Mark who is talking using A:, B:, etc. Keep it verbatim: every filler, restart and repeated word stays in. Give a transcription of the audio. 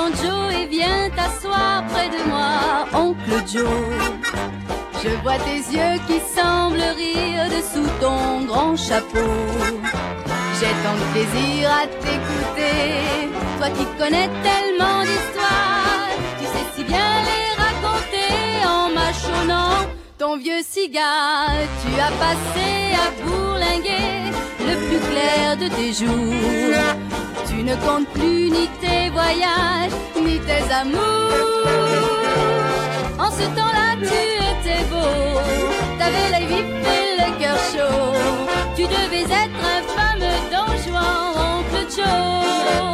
A: grand Joe et viens t'asseoir près de moi, oncle Joe. Je vois tes yeux qui semblent rire dessous ton grand chapeau. J'ai tant de plaisir à t'écouter, toi qui connais tellement d'histoires. Tu sais si bien les raconter en mâchonnant ton vieux cigare. Tu as passé à bourlinguer le plus clair de tes jours. Tu ne comptes plus ni tes voyages, ni tes amours. En ce temps-là, tu étais beau, t'avais l'œil vif et le cœur chaud. Tu devais être un fameux Don Juan, oncle Joe.